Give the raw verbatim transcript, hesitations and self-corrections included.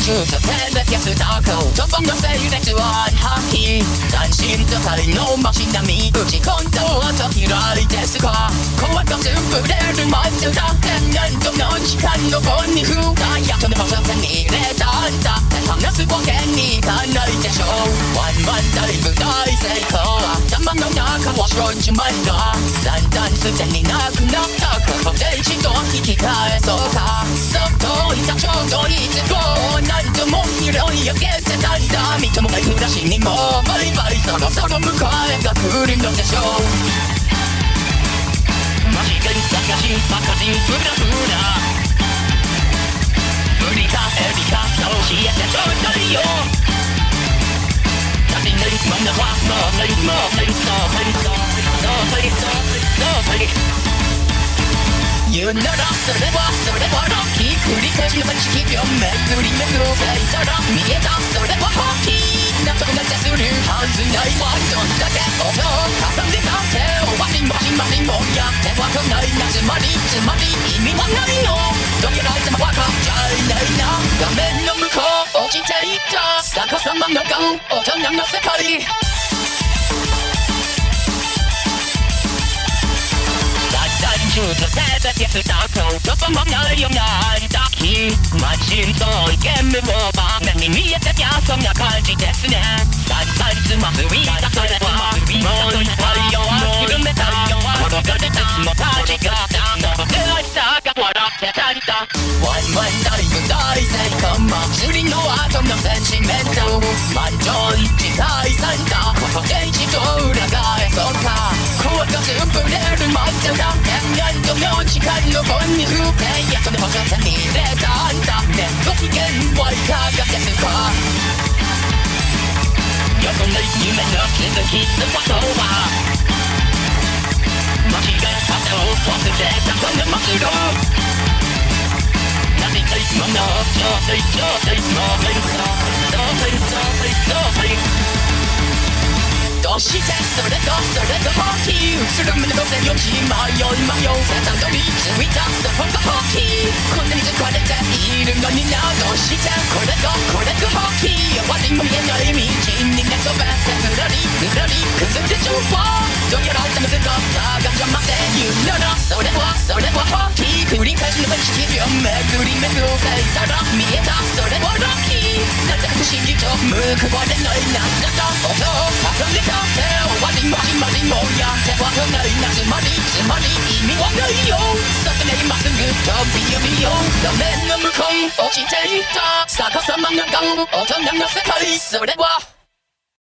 手と手で消すタコ飛ばの性列はハッキー単身と仮の街並み打ち込んだ音開いてすか怖が潰れる前とだ天然との時間の棒に吹かやっとでも手に入れたんだ話すボケにいかないでしょうワンマンダイブ大成功頭の中は少女漫画だんだんすでになくなったここで一度引き返そうかそっといたちょうどいい都合何度も拾い上げてたんだ認めない暮らしにもバリバリそろそろ迎えが来るのでしょうマジで探しバカ人フラフラ無理かエビかそう教えてちょうだいよ足りないものはもうないもうないそうはいそうはいそうはい言うならそれはそれはロッキー繰り返しの街日々をめくりめくっていたら見えたそれはホッキーなんとかなんてするはずないわどんだけ音を挟んでたって終わりも始まりもやっては来ないなつまりつまり意味はないのどけられても分かっちゃいないな画面の向こう落ちていた逆さまの顔大人の世界ちょっと手で消すタコどこもないよなんだきマシンとイケメンを場面に見えてきゃそんな感じですねだんだんつまずいたそれはもういっぱいよ緩めたよ転がれたつもたちがの僕らしさが笑ってたんだワンワンダイブ大成功祭りの後のセンチメント満場一致解散だここで一度裏返そうか怖が潰れる前だ何度の時間の棒に吹けやっとでも手に入れたんだねご機嫌はいかがですかよくない夢の続きのことは間違えた手を忘れたこの末路なりたいものをちょうだいちょうだいもういいぞどうぞどうぞどうぞどうしてそれとそれとホッキー映る目のせよち迷い迷うせたどり着いたそこがホッキーこんなに疲れているのになどうしてこれがこれがホッキー終わりも見えない道に寝そべってぬらりぬらり崩れちゃうわどうやら痛めてたが邪魔で言うならそれはそれはホッキー繰り返しの毎日をめぐりめぐっていたら見えたそれはロッキーなんだか不思議と報われないなんだか音を挟んでた終わりも始まりもやっては来ないなつまりつまり意味はないよさてね今すぐ飛び降りよう画面の向こう落ちていた逆さまの顔大人の世界それは